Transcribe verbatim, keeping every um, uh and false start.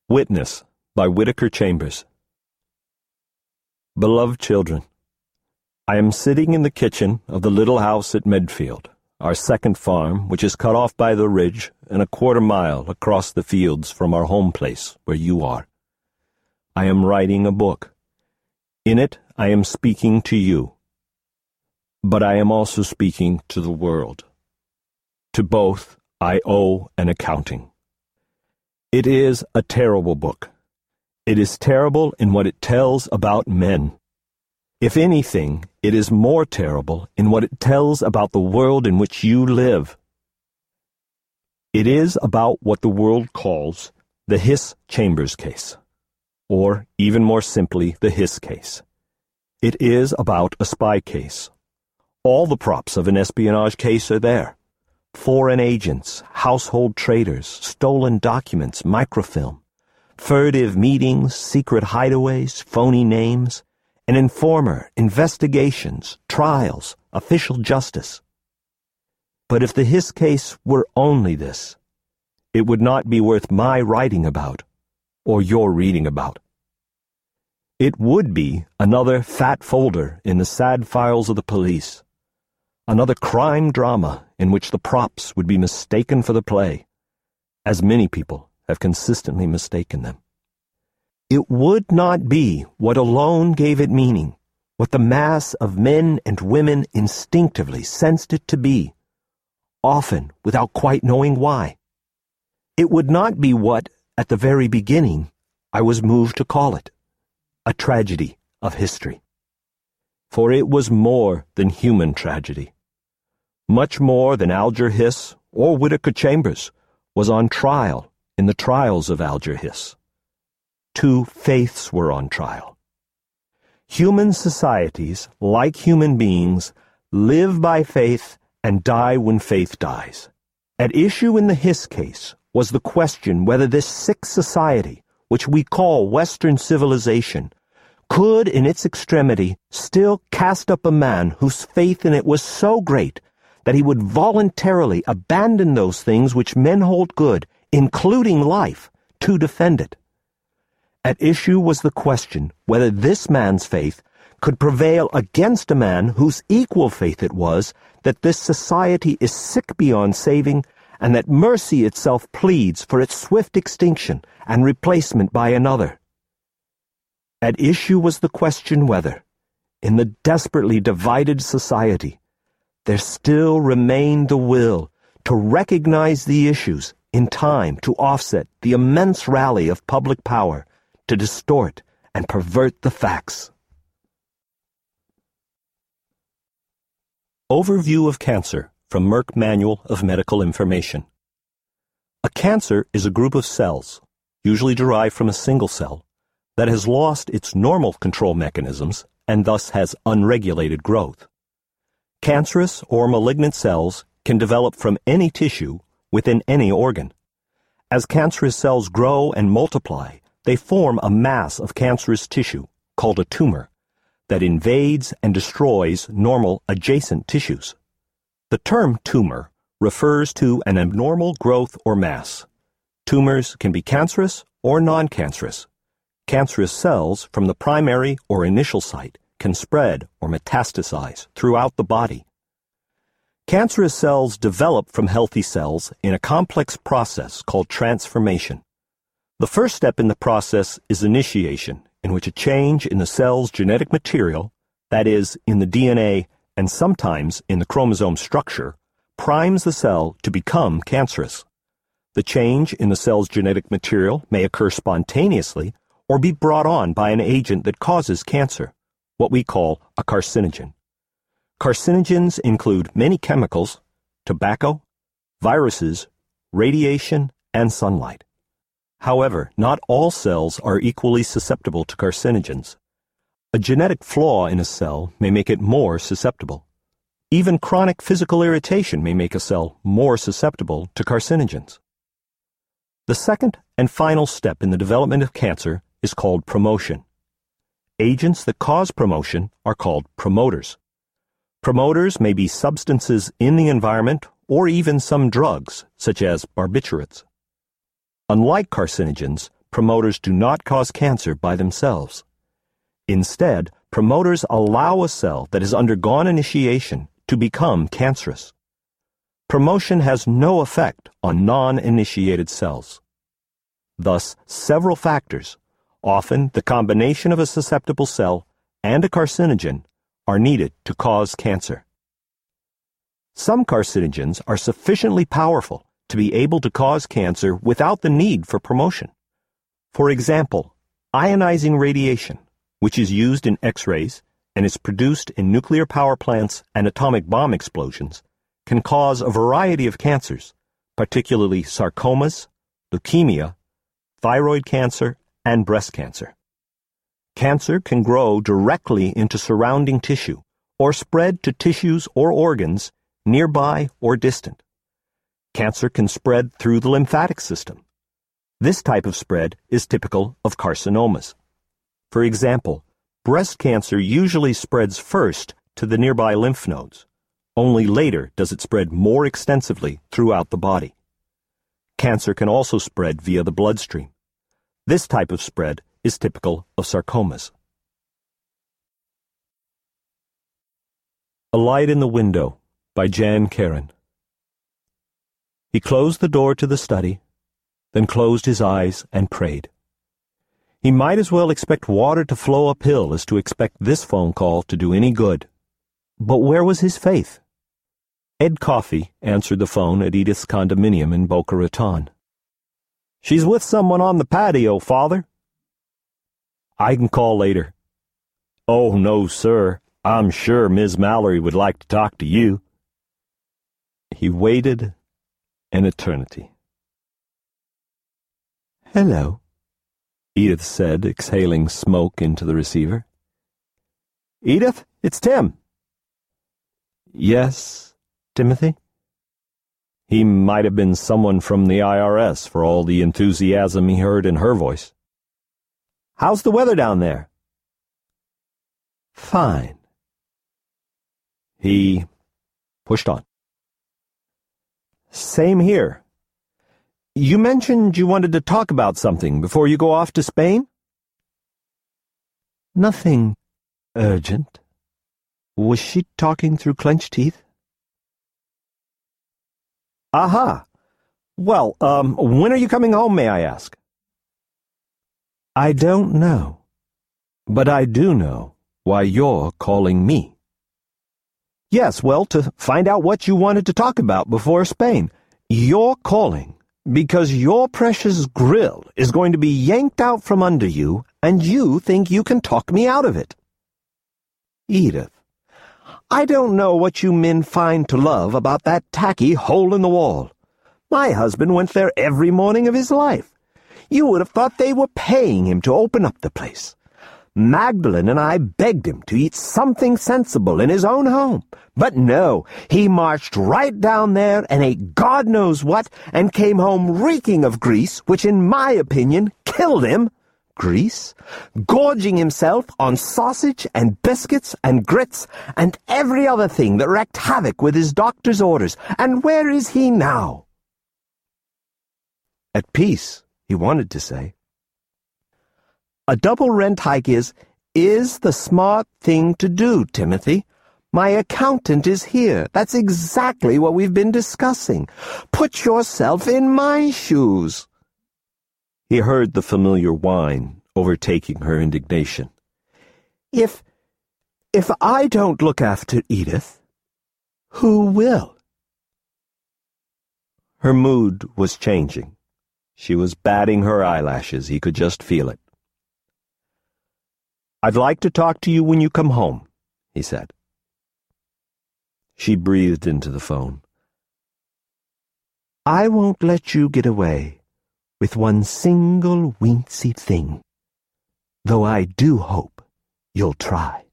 Witness by Whittaker Chambers. Beloved children, I am sitting in the kitchen of the little house at Medfield, our second farm, which is cut off by the ridge and a quarter mile across the fields from our home place where you are. I am writing a book. In it, I am speaking to you. But I am also speaking to the world. To both, I owe an accounting. It is a terrible book. It is terrible in what it tells about men. If anything, it is more terrible in what it tells about the world in which you live. It is about what the world calls the Hiss Chambers case, or even more simply, the Hiss case. It is about a spy case. All the props of an espionage case are there. Foreign agents, household traitors, stolen documents, microfilm, furtive meetings, secret hideaways, phony names, an informer, investigations, trials, official justice. But if the Hiss case were only this, it would not be worth my writing about, or your reading about. It would be another fat folder in the sad files of the police, another crime drama in which the props would be mistaken for the play, as many people have consistently mistaken them. It would not be what alone gave it meaning, what the mass of men and women instinctively sensed it to be, often without quite knowing why. It would not be what, at the very beginning, I was moved to call it, a tragedy of history. For it was more than human tragedy. Much more than Alger Hiss or Whittaker Chambers was on trial in the trials of Alger Hiss. Two faiths were on trial. Human societies, like human beings, live by faith and die when faith dies. At issue in the Hiss case was the question whether this sick society, which we call Western civilization, could, in its extremity, still cast up a man whose faith in it was so great that he would voluntarily abandon those things which men hold good, including life, to defend it. At issue was the question whether this man's faith could prevail against a man whose equal faith it was that this society is sick beyond saving and that mercy itself pleads for its swift extinction and replacement by another. At issue was the question whether, in the desperately divided society, there still remained the will to recognize the issues in time to offset the immense rally of public power to distort and pervert the facts. Overview of cancer from Merck Manual of Medical Information. A cancer is a group of cells, usually derived from a single cell, that has lost its normal control mechanisms and thus has unregulated growth. Cancerous or malignant cells can develop from any tissue within any organ. As cancerous cells grow and multiply, they form a mass of cancerous tissue, called a tumor, that invades and destroys normal adjacent tissues. The term tumor refers to an abnormal growth or mass. Tumors can be cancerous or non-cancerous. Cancerous cells from the primary or initial site can spread or metastasize throughout the body. Cancerous cells develop from healthy cells in a complex process called transformation. The first step in the process is initiation, in which a change in the cell's genetic material, that is, in the D N A and sometimes in the chromosome structure, primes the cell to become cancerous. The change in the cell's genetic material may occur spontaneously or be brought on by an agent that causes cancer, what we call a carcinogen. Carcinogens include many chemicals, tobacco, viruses, radiation, and sunlight. However, not all cells are equally susceptible to carcinogens. A genetic flaw in a cell may make it more susceptible. Even chronic physical irritation may make a cell more susceptible to carcinogens. The second and final step in the development of cancer is called promotion. Agents that cause promotion are called promoters. Promoters may be substances in the environment or even some drugs, such as barbiturates. Unlike carcinogens, promoters do not cause cancer by themselves. Instead, promoters allow a cell that has undergone initiation to become cancerous. Promotion has no effect on non-initiated cells. Thus, several factors, often the combination of a susceptible cell and a carcinogen, are needed to cause cancer. Some carcinogens are sufficiently powerful to be able to cause cancer without the need for promotion. For example, ionizing radiation, which is used in X-rays and is produced in nuclear power plants and atomic bomb explosions, can cause a variety of cancers, particularly sarcomas, leukemia, thyroid cancer, and breast cancer. Cancer can grow directly into surrounding tissue or spread to tissues or organs nearby or distant. Cancer can spread through the lymphatic system. This type of spread is typical of carcinomas. For example, breast cancer usually spreads first to the nearby lymph nodes. Only later does it spread more extensively throughout the body. Cancer can also spread via the bloodstream. This type of spread is typical of sarcomas. A Light in the Window by Jan Karon. He closed the door to the study, then closed his eyes and prayed. He might as well expect water to flow uphill as to expect this phone call to do any good. But where was his faith? Ed Coffey answered the phone at Edith's condominium in Boca Raton. "She's with someone on the patio, Father." "I can call later." "Oh, no, sir. I'm sure Miz Mallory would like to talk to you." He waited an eternity. "Hello," Edith said, exhaling smoke into the receiver. "Edith, it's Tim." "Yes, Timothy?" He might have been someone from the I R S for all the enthusiasm he heard in her voice. "How's the weather down there?" "Fine." He pushed on. "Same here. You mentioned you wanted to talk about something before you go off to Spain?" "Nothing urgent." Was she talking through clenched teeth? "Aha. Well, um, when are you coming home, may I ask?" "I don't know. But I do know why you're calling me." "Yes, well, to find out what you wanted to talk about before Spain. You're calling because your precious grill is going to be yanked out from under you, and you think you can talk me out of it." "Edith, I don't know what you men find to love about that tacky hole in the wall. My husband went there every morning of his life. You would have thought they were paying him to open up the place. Magdalene and I begged him to eat something sensible in his own home. But no, he marched right down there and ate God knows what and came home reeking of grease, which in my opinion killed him. Grease, gorging himself on sausage and biscuits and grits and every other thing that wreaked havoc with his doctor's orders. And where is he now?" At peace, he wanted to say. "A double rent hike is, is the smart thing to do, Timothy. My accountant is here. That's exactly what we've been discussing. Put yourself in my shoes." He heard the familiar whine overtaking her indignation. If, if I don't look after Edith, who will?" Her mood was changing. She was batting her eyelashes. He could just feel it. "I'd like to talk to you when you come home," he said. She breathed into the phone. "I won't let you get away with one single weensy thing, though I do hope you'll try."